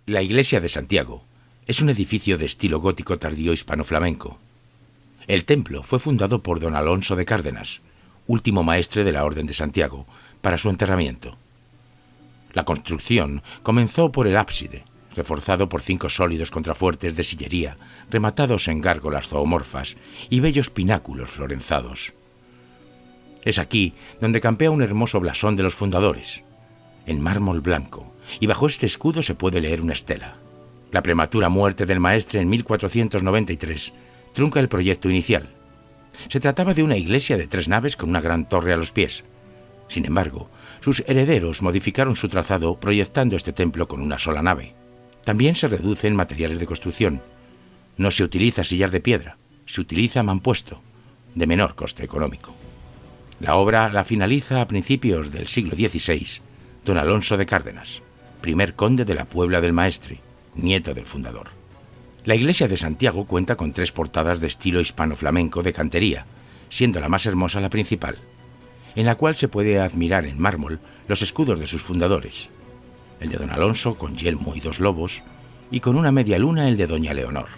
La iglesia de Santiago es un edificio de estilo gótico tardío hispano-flamenco. El templo fue fundado por don Alonso de Cárdenas, último maestre de la Orden de Santiago, para su enterramiento. La construcción comenzó por el ábside, reforzado por 5 sólidos contrafuertes de sillería, rematados en gárgolas zoomorfas y bellos pináculos florenzados. Es aquí donde campea un hermoso blasón de los fundadores, en mármol blanco, y bajo este escudo se puede leer una estela. La prematura muerte del maestre en 1493 trunca el proyecto inicial. Se trataba de una iglesia de 3 naves con una gran torre a los pies. Sin embargo, sus herederos modificaron su trazado proyectando este templo con una sola nave. También se reducen materiales de construcción. No se utiliza sillar de piedra, se utiliza mampuesto, de menor coste económico. La obra la finaliza a principios del siglo XVI don Alonso de Cárdenas, primer conde de la Puebla del Maestre, nieto del fundador. La iglesia de Santiago cuenta con 3 portadas de estilo hispano-flamenco de cantería, siendo la más hermosa la principal, en la cual se puede admirar en mármol los escudos de sus fundadores, el de don Alonso con yelmo y 2 lobos, y con una media luna el de doña Leonor.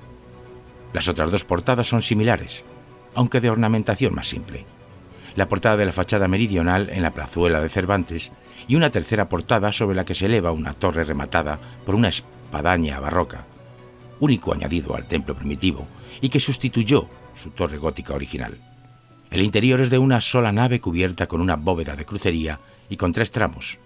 Las otras 2 portadas son similares, aunque de ornamentación más simple. La portada de la fachada meridional en la plazuela de Cervantes y una tercera portada sobre la que se eleva una torre rematada por una espadaña barroca, único añadido al templo primitivo y que sustituyó su torre gótica original. El interior es de una sola nave cubierta con una bóveda de crucería y con 3 tramos.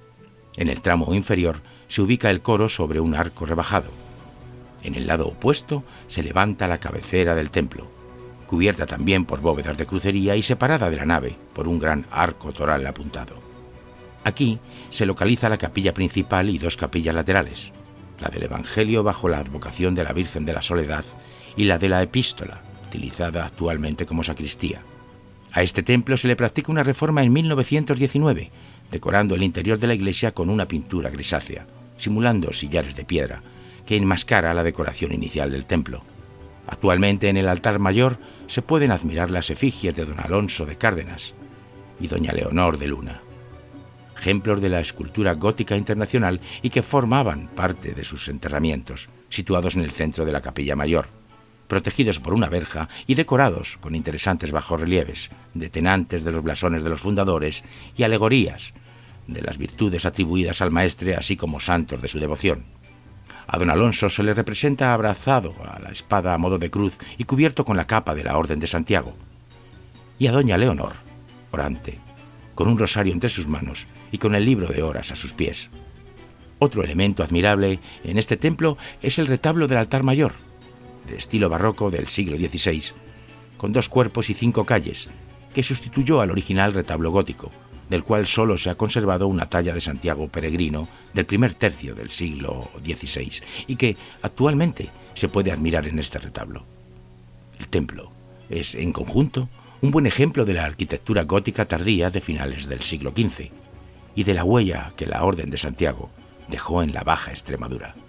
En el tramo inferior se ubica el coro sobre un arco rebajado. En el lado opuesto se levanta la cabecera del templo, cubierta también por bóvedas de crucería y separada de la nave por un gran arco toral apuntado. Aquí se localiza la capilla principal y 2 capillas laterales, la del Evangelio bajo la advocación de la Virgen de la Soledad y la de la Epístola, utilizada actualmente como sacristía. A este templo se le practica una reforma en 1919, decorando el interior de la iglesia con una pintura grisácea, simulando sillares de piedra, que enmascara la decoración inicial del templo. Actualmente en el altar mayor se pueden admirar las efigies de don Alonso de Cárdenas y doña Leonor de Luna, ejemplos de la escultura gótica internacional y que formaban parte de sus enterramientos, situados en el centro de la capilla mayor, protegidos por una verja y decorados con interesantes bajorrelieves, detenantes de los blasones de los fundadores y alegorías de las virtudes atribuidas al maestre, así como santos de su devoción. A don Alonso se le representa abrazado a la espada a modo de cruz y cubierto con la capa de la Orden de Santiago, y a doña Leonor, orante, con un rosario entre sus manos y con el libro de horas a sus pies. Otro elemento admirable en este templo es el retablo del altar mayor, de estilo barroco del siglo XVI, con 2 cuerpos y 5 calles, que sustituyó al original retablo gótico, del cual solo se ha conservado una talla de Santiago peregrino del primer tercio del siglo XVI, y que actualmente se puede admirar en este retablo. El templo es, en conjunto, un buen ejemplo de la arquitectura gótica tardía de finales del siglo XV y de la huella que la Orden de Santiago dejó en la Baja Extremadura.